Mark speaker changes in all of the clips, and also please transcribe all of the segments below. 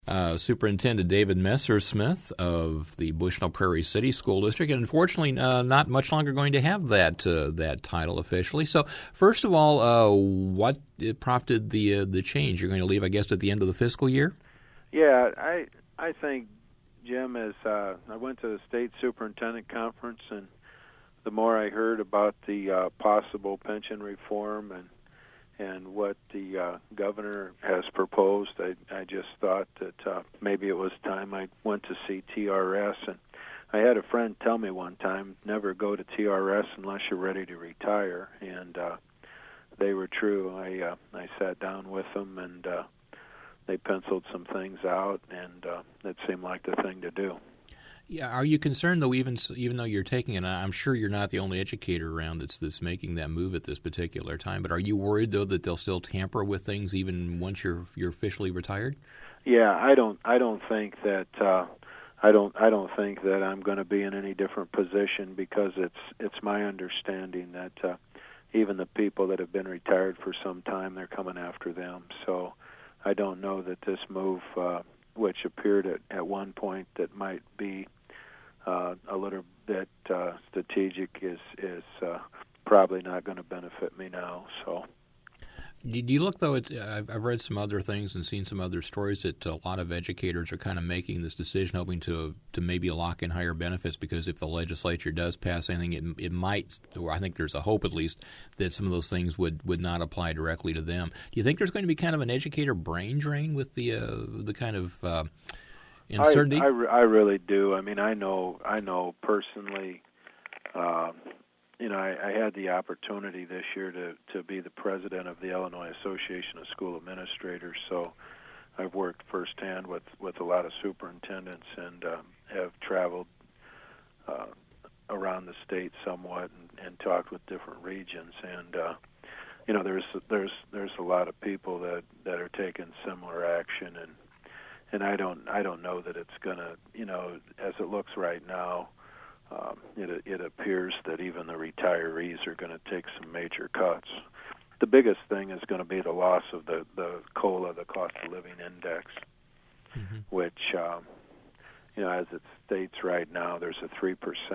Speaker 1: Superintendent David Messersmith of the Bushnell Prairie City School District, and unfortunately not much longer going to have that title officially. So, first of all, what prompted the change? You're going to leave, I guess, at the end of the fiscal year?
Speaker 2: Yeah, I think, Jim, as I went to the state superintendent conference, and the more I heard about the possible pension reform and what the governor has proposed, I just thought that maybe it was time I went to see TRS. And I had a friend tell me one time, never go to TRS unless you're ready to retire. And they were true. I sat down with them, and they penciled some things out, and it seemed like the thing to do.
Speaker 1: Yeah, are you concerned though? Even though you're taking it, I'm sure you're not the only educator around that's making that move at this particular time. But are you worried though that they'll still tamper with things even once you're officially retired?
Speaker 2: Yeah, I don't think that I don't think that I'm going to be in any different position, because it's my understanding that even the people that have been retired for some time, they're coming after them. So I don't know that this move, which appeared at one point that might be a little bit strategic, is probably not going to benefit me now. So,
Speaker 1: do you look though? I've read some other things and seen some other stories that a lot of educators are kind of making this decision, hoping to maybe lock in higher benefits, because if the legislature does pass anything, it might, or I think there's a hope at least, that some of those things would not apply directly to them. Do you think there's going to be kind of an educator brain drain with the kind of uncertainty?
Speaker 2: I really do. I mean, I know personally. I had the opportunity this year to be the president of the Illinois Association of School Administrators, so I've worked firsthand with a lot of superintendents, and have traveled around the state somewhat and talked with different regions. And there's a lot of people that are taking similar action, and I don't know that it's gonna, as it looks right now. It appears that even the retirees are going to take some major cuts. The biggest thing is going to be the loss of the COLA, the cost of living index, which, as it states right now, there's a 3%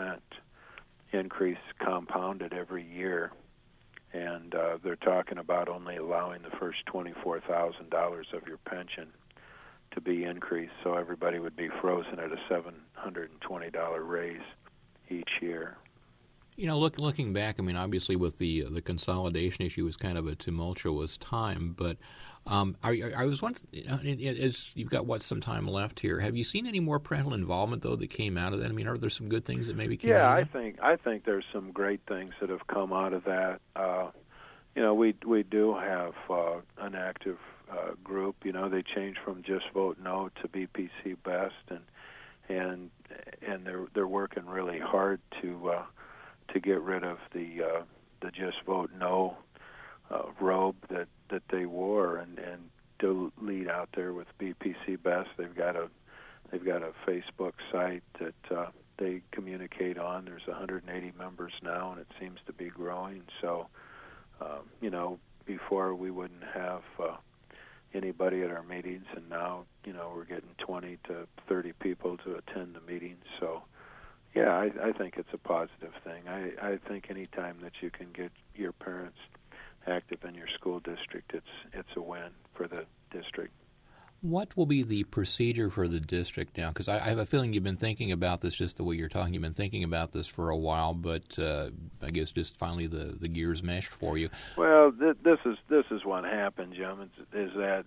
Speaker 2: increase compounded every year, and they're talking about only allowing the first $24,000 of your pension to be increased, so everybody would be frozen at a $720 raise each year.
Speaker 1: Looking back, I mean, obviously with the consolidation issue was kind of a tumultuous time, but I was wondering, you've got some time left here. Have you seen any more parental involvement though that came out of that? I mean, are there some good things that maybe came out of that?
Speaker 2: I think there's some great things that have come out of that. We do have an active group. They changed from Just Vote No to BPC Best, and they're working really hard to get rid of the Just Vote No robe that they wore, and to lead out there with BPC Best. They've got a Facebook site that they communicate on. There's 180 members now, and it seems to be growing. So, before we wouldn't have anybody at our meetings, and now we're getting 20 to 30 people to attend the meetings. So yeah, I think it's a positive thing. I think any time that you can get your parents active in your school district, it's a win for the district.
Speaker 1: What will be the procedure for the district now? Because I have a feeling you've been thinking about this just the way you're talking. You've been thinking about this for a while, but I guess just finally the gears meshed for you.
Speaker 2: Well, this is what happened, Jim. Is that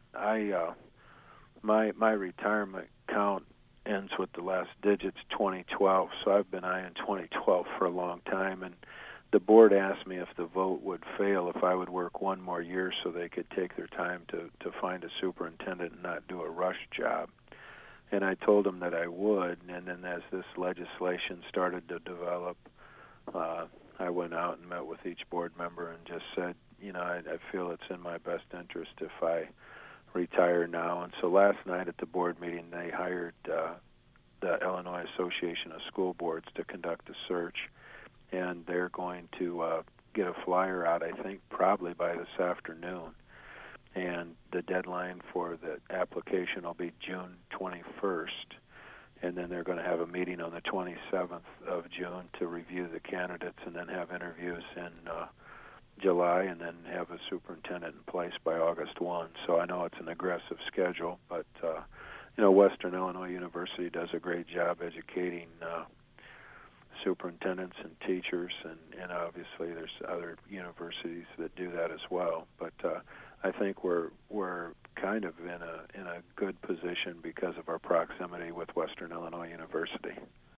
Speaker 2: my retirement count ends with the last digits 2012. So I've been eyeing 2012 for a long time, and the board asked me if the vote would fail if I would work one more year so they could take their time to find a superintendent and not do a rush job. And I told them that I would, and then as this legislation started to develop, I went out and met with each board member and just said, I feel it's in my best interest if I retire now. And so last night at the board meeting, they hired the Illinois Association of School Boards to conduct a search, and they're going to get a flyer out, I think, probably by this afternoon. and the deadline for the application will be June 21st. And then they're going to have a meeting on the 27th of June to review the candidates, and then have interviews in July, and then have a superintendent in place by August 1. So I know it's an aggressive schedule, but Western Illinois University does a great job educating superintendents and teachers, and obviously there's other universities that do that as well. But I think we're kind of in a good position because of our proximity with Western Illinois University.